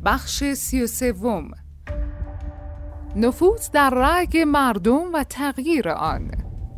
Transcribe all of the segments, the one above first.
بخش 33. نفوذ در رأی مردم و تغییر آن.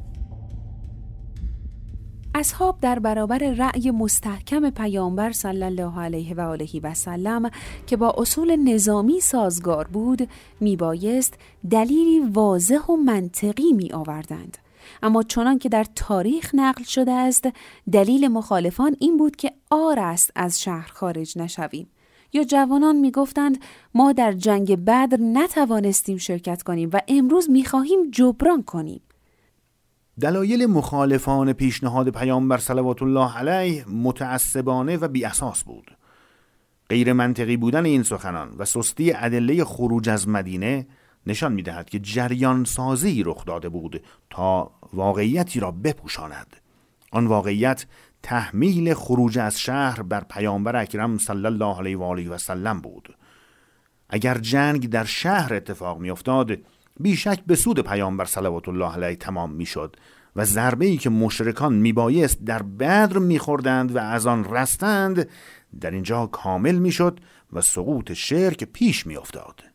اصحاب در برابر رأی مستحکم پیامبر صلی الله علیه و آله و سلم که با اصول نظامی سازگار بود میبایست دلیلی واضح و منطقی می آوردند. اما چنان که در تاریخ نقل شده است دلیل مخالفان این بود که عار است از شهر خارج نشویم. یا جوانان میگفتند ما در جنگ بدر نتوانستیم شرکت کنیم و امروز میخواهیم جبران کنیم. دلایل مخالفان پیشنهاد پیامبر صلوات الله علیه متعصبانه و بی اساس بود. غیر منطقی بودن این سخنان و سستی ادله خروج از مدینه نشان می‌دهد که جریان سازی رخ داده بود تا واقعیتی را بپوشاند. آن واقعیت تحمیل خروج از شهر بر پیامبر اکرم صلی الله علیه و آله و سلم بود. اگر جنگ در شهر اتفاق می‌افتاد بیشک به سود پیامبر صلوات الله علیه تمام میشد و ضربه‌ای که مشرکان میبایست در بدر میخوردند و از آن رستند در اینجا کامل میشد و سقوط شرک پیش میافتاد.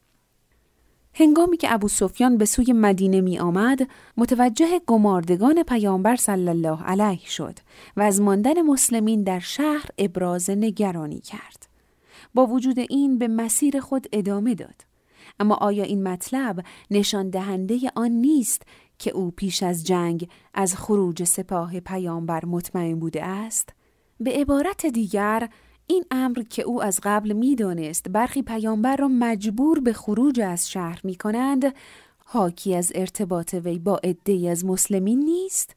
هنگامی که ابو سفیان به سوی مدینه می آمد متوجه گماردگان پیامبر صلی الله علیه شد و از ماندن مسلمین در شهر ابراز نگرانی کرد. با وجود این به مسیر خود ادامه داد. اما آیا این مطلب نشان دهنده آن نیست که او پیش از جنگ از خروج سپاه پیامبر مطمئن بوده است؟ به عبارت دیگر این امر که او از قبل می‌دانست برخی پیامبر را مجبور به خروج از شهر می‌کنند حاکی از ارتباط وی با عده‌ای از مسلمین نیست؟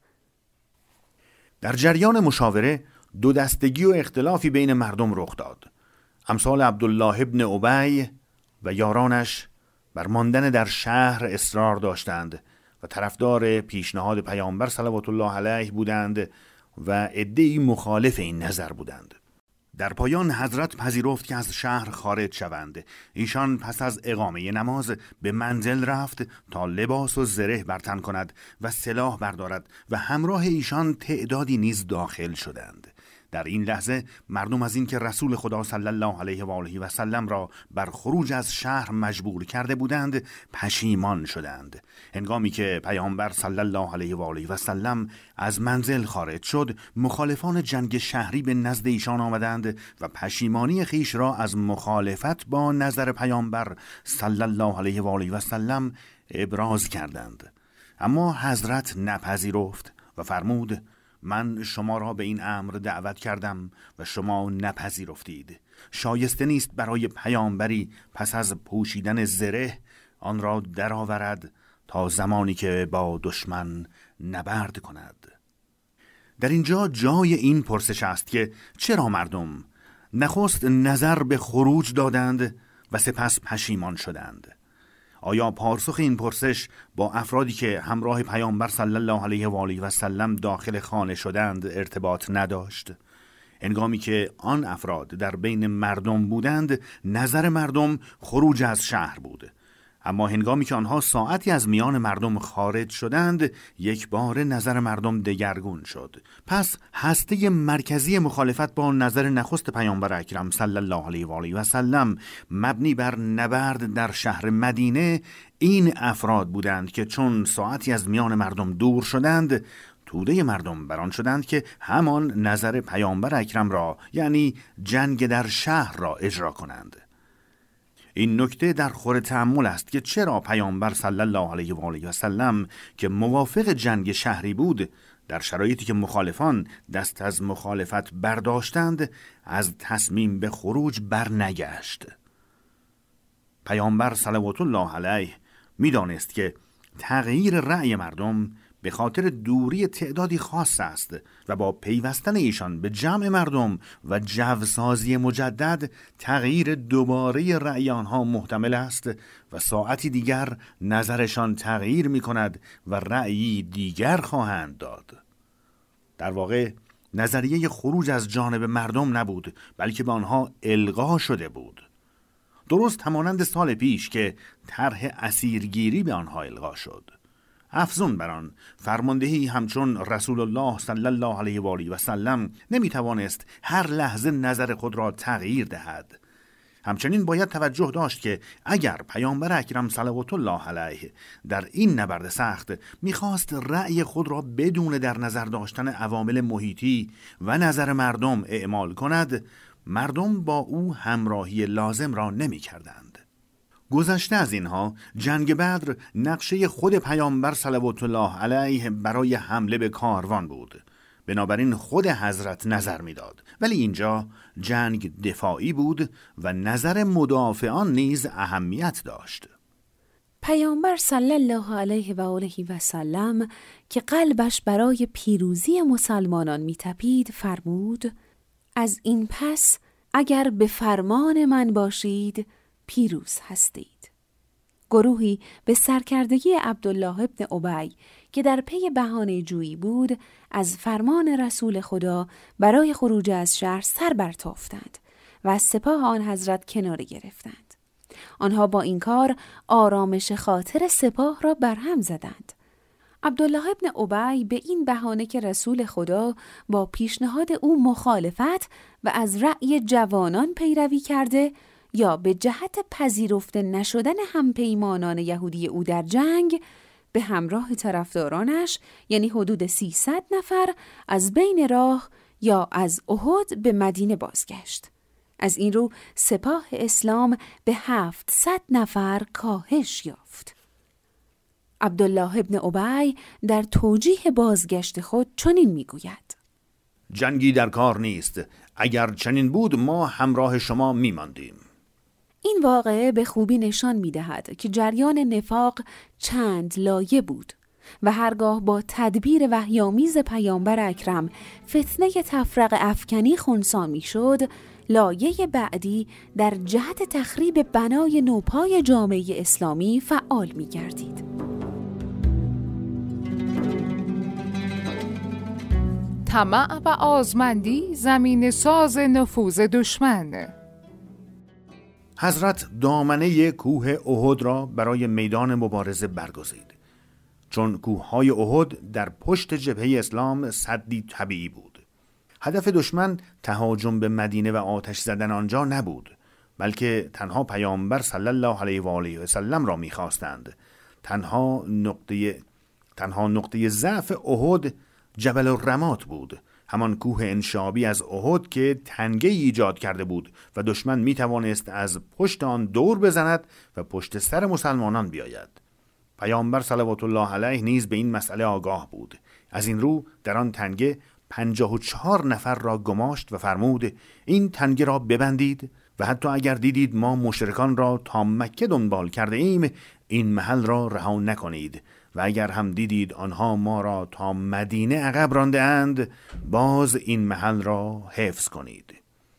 در جریان مشاوره دو دستگی و اختلافی بین مردم رخ داد. امثال عبدالله ابن ابی و یارانش بر ماندن در شهر اصرار داشتند و طرفدار پیشنهاد پیامبر صلوات الله علیه بودند و عده‌ای مخالف این نظر بودند. در پایان حضرت پذیرفت که از شهر خارج شوند. ایشان پس از اقامه نماز به منزل رفت تا لباس و زره بر تن کند و سلاح بردارد و همراه ایشان تعدادی نیز داخل شدند. در این لحظه مردم از این که رسول خدا صلی الله علیه و آله و سلم را بر خروج از شهر مجبور کرده بودند پشیمان شدند. هنگامی که پیامبر صلی الله علیه و آله و سلم از منزل خارج شد مخالفان جنگ شهری به نزد ایشان آمدند و پشیمانی خیش را از مخالفت با نظر پیامبر صلی الله علیه و آله و سلم ابراز کردند. اما حضرت نپذیرفت و فرمود من شما را به این امر دعوت کردم و شما نپذیرفتید. شایسته نیست برای پیامبری پس از پوشیدن زره آن را درآورد تا زمانی که با دشمن نبرد کند. در اینجا جای این پرسش است که چرا مردم نخست نظر به خروج دادند و سپس پشیمان شدند؟ آیا پاسخ این پرسش با افرادی که همراه پیامبر صلی الله علیه و آله و سلم داخل خانه شدند ارتباط نداشت؟ هنگامی که آن افراد در بین مردم بودند نظر مردم خروج از شهر بود، اما هنگامی که آنها ساعتی از میان مردم خارج شدند یک بار نظر مردم دگرگون شد. پس هسته مرکزی مخالفت با نظر نخست پیامبر اکرم صلی الله علیه و آله و سلم مبنی بر نبرد در شهر مدینه این افراد بودند که چون ساعتی از میان مردم دور شدند توده مردم بران شدند که همان نظر پیامبر اکرم را یعنی جنگ در شهر را اجرا کنند. این نکته در خور تأمل است که چرا پیامبر صلی الله علیه و آله و سلم که موافق جنگ شهری بود در شرایطی که مخالفان دست از مخالفت برداشتند از تصمیم به خروج برنگشت. پیامبر صلوات الله علیه می‌دانست که تغییر رأی مردم به خاطر دوری تعدادی خاص است و با پیوستن ایشان به جمع مردم و جوسازی مجدد تغییر دوباره رأی آنها محتمل است و ساعتی دیگر نظرشان تغییر می کند و رأیی دیگر خواهند داد. در واقع نظریه خروج از جانب مردم نبود بلکه به آنها القا شده بود. درست همانند سال پیش که طرح اسیرگیری به آنها القا شد. افزون بر آن فرماندهی همچون رسول الله صلی الله علیه و آله و سلم نمیتوانست هر لحظه نظر خود را تغییر دهد. همچنین باید توجه داشت که اگر پیامبر اکرم صلوات الله علیه در این نبرد سخت میخواست رأی خود را بدون در نظر داشتن عوامل محیطی و نظر مردم اعمال کند، مردم با او همراهی لازم را نمی کردند. گذشته از اینها، جنگ بدر نقشه خود پیامبر صلوات الله علیه برای حمله به کاروان بود. بنابراین خود حضرت نظر میداد، ولی اینجا جنگ دفاعی بود و نظر مدافعان نیز اهمیت داشت. پیامبر صلی الله علیه و آله و سلم که قلبش برای پیروزی مسلمانان میتپید فرمود: از این پس اگر به فرمان من باشید پیروز هستید. گروهی به سرکردگی عبدالله ابن ابی که در پی بهانه جویی بود از فرمان رسول خدا برای خروج از شهر سر برتافتند و از سپاه آن حضرت کناره گرفتند. آنها با این کار آرامش خاطر سپاه را برهم زدند. عبدالله ابن ابی به این بهانه که رسول خدا با پیشنهاد او مخالفت و از رأی جوانان پیروی کرده یا به جهت پذیرفته نشدن همپیمانان یهودی او در جنگ به همراه طرفدارانش یعنی حدود 300 نفر از بین راه یا از احد به مدینه بازگشت. از این رو سپاه اسلام به 700 نفر کاهش یافت. عبدالله ابن ابی در توجیه بازگشت خود چنین میگوید: جنگی در کار نیست، اگر چنین بود ما همراه شما میماندیم. این واقعه به خوبی نشان می‌دهد که جریان نفاق چند لایه بود و هرگاه با تدبیر وحی‌آمیز پیامبر اکرم فتنه تفرق افکنی خنثی می‌شد، لایه بعدی در جهت تخریب بنای نوپای جامعه اسلامی فعال می‌گردید. طمع و آزمندی زمین ساز نفوذ دشمن. حضرت دامنه کوه احد را برای میدان مبارزه برگزید، چون کوههای احد در پشت جبهه اسلام سدی طبیعی بود. هدف دشمن تهاجم به مدینه و آتش زدن آنجا نبود، بلکه تنها پیامبر صلی الله علیه و آله و سلم را می‌خواستند. تنها نقطه ضعف احد جبل الرمات بود، همان کوه انشابی از احد که تنگه ایجاد کرده بود و دشمن می توانست از پشت آن دور بزند و پشت سر مسلمانان بیاید. پیامبر صلوات الله علیه نیز به این مسئله آگاه بود. از این رو در آن تنگه 54 نفر را گماشت و فرمود: این تنگه را ببندید و حتی اگر دیدید ما مشرکان را تا مکه دنبال کرده ایم، این محل را رها نکنید و اگر هم دیدید آنها ما را تا مدینه عقب رانده اند، باز این محل را حفظ کنید.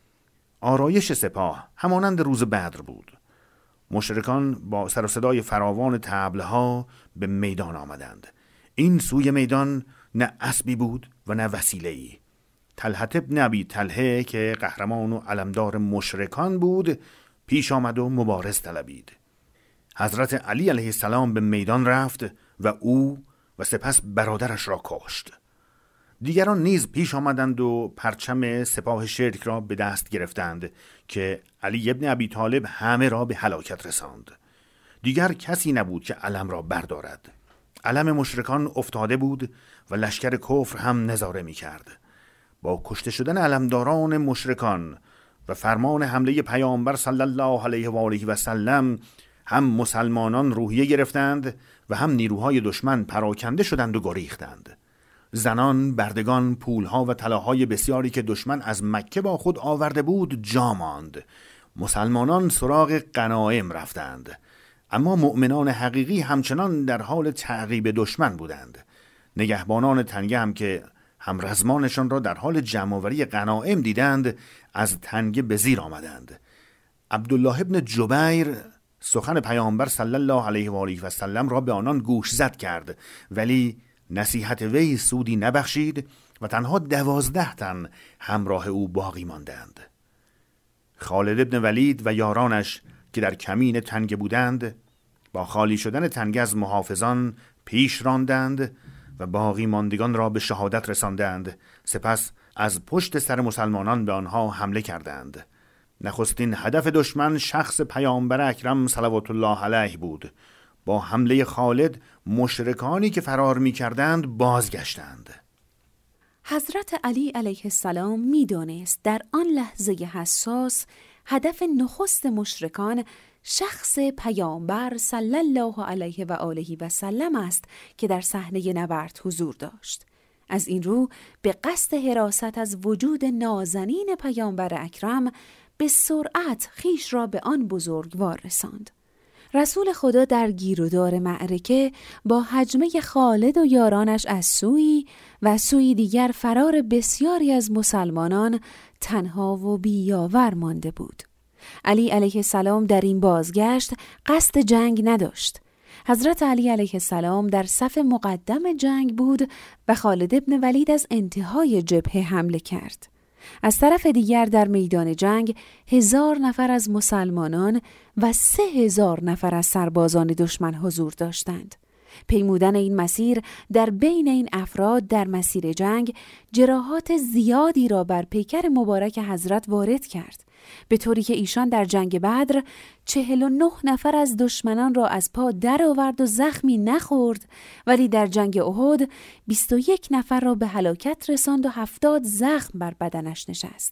آرایش سپاه همانند روز بدر بود. مشرکان با سر و صدای فراوان طبل‌ها به میدان آمدند. این سوی میدان نه اسبی بود و نه وسیله‌ای. طلحه بن ابی طلحه که قهرمان و علمدار مشرکان بود پیش آمد و مبارز طلبید. حضرت علی علیه السلام به میدان رفت و او و سپس برادرش را کشت. دیگران نیز پیش آمدند و پرچم سپاه شرک را به دست گرفتند که علی ابن ابی طالب همه را به هلاکت رساند. دیگر کسی نبود که علم را بردارد. علم مشرکان افتاده بود و لشکر کفر هم نظاره می کرد. با کشته شدن علمداران مشرکان و فرمان حمله پیامبر صلی الله علیه و آله و سلم هم مسلمانان روحیه گرفتند و هم نیروهای دشمن پراکنده شدند و گریختند. زنان، بردگان، پولها و طلاهای بسیاری که دشمن از مکه با خود آورده بود جا ماند. مسلمانان سراغ غنایم رفتند، اما مؤمنان حقیقی همچنان در حال تعقیب دشمن بودند. نگهبانان تنگه هم که همرزمانشان را در حال جمع‌آوری غنایم دیدند از تنگه به زیر آمدند. عبدالله ابن جبیر سخن پیامبر صلی الله علیه و آله و سلم را به آنان گوش زد کرد، ولی نصیحت وی سودی نبخشید و تنها 12 تن همراه او باقی ماندند. خالد ابن ولید و یارانش که در کمین تنگه بودند با خالی شدن تنگه از محافظان پیش راندند و باقی ماندگان را به شهادت رساندند. سپس از پشت سر مسلمانان به آنها حمله کردند. نخستین هدف دشمن شخص پیامبر اکرم صلوات الله علیه بود. با حمله خالد مشرکانی که فرار می کردند بازگشتند. حضرت علی علیه السلام می دانست در آن لحظه حساس هدف نخست مشرکان شخص پیامبر صلی الله علیه و آله و سلم است که در صحنه نبرد حضور داشت. از این رو به قصد حراست از وجود نازنین پیامبر اکرم به سرعت خیش را به آن بزرگوار رساند. رسول خدا در گیرودار معرکه با هجمه خالد و یارانش از سوی و سوی دیگر فرار بسیاری از مسلمانان تنها و بیاور مانده بود. علی علیه السلام در این بازگشت قصد جنگ نداشت. حضرت علی علیه السلام در صف مقدم جنگ بود و خالد ابن ولید از انتهای جبهه حمله کرد. از طرف دیگر در میدان جنگ 1000 نفر از مسلمانان و 3000 نفر از سربازان دشمن حضور داشتند. پیمودن این مسیر در بین این افراد در مسیر جنگ جراحات زیادی را بر پیکر مبارک حضرت وارد کرد، به طوری که ایشان در جنگ بدر 49 نفر از دشمنان را از پا در آورد و زخمی نخورد، ولی در جنگ احد 21 نفر را به هلاکت رساند و 70 زخم بر بدنش نشست.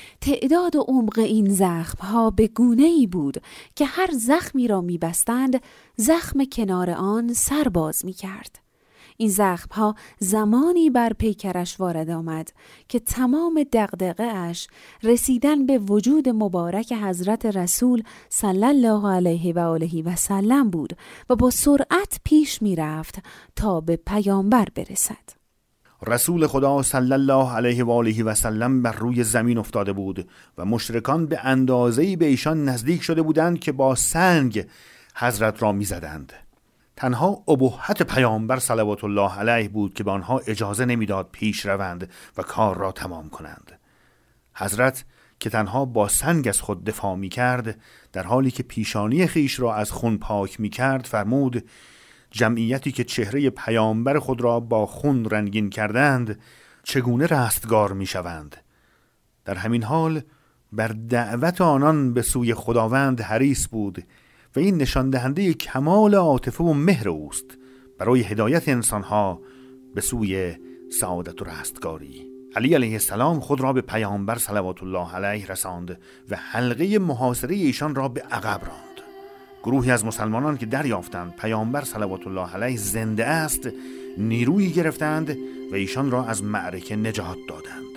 تعداد و عمق این زخم‌ها به گونه‌ای بود که هر زخمی را می‌بستند زخم کنار آن سر باز می‌کرد. این زخم‌ها زمانی بر پیکرش وارد آمد که تمام دغدغه‌اش رسیدن به وجود مبارک حضرت رسول صلی الله علیه و آله و سلم بود و با سرعت پیش می‌رفت تا به پیامبر برسد. رسول خدا صلی الله علیه و آله و سلم بر روی زمین افتاده بود و مشرکان به اندازه‌ای به ایشان نزدیک شده بودند که با سنگ حضرت را می‌زدند. تنها ابهت پیامبر صلوات الله علیه بود که به آنها اجازه نمیداد پیش روند و کار را تمام کنند. حضرت که تنها با سنگ از خود دفاع می کرد، در حالی که پیشانی خیش را از خون پاک می کرد، فرمود جمعیتی که چهره پیامبر خود را با خون رنگین کردند چگونه رستگار می شوند. در همین حال بر دعوت آنان به سوی خداوند حریص بود و این نشان دهنده کمال عاطفه و مهر اوست برای هدایت انسانها به سوی سعادت و رستگاری. علی علیه السلام خود را به پیامبر صلوات الله علیه رساند و حلقه محاصره ایشان را به عقب راند. گروهی از مسلمانان که دریافتند پیامبر صلوات الله علیه زنده است، نیرویی گرفتند و ایشان را از معرکه نجات دادند.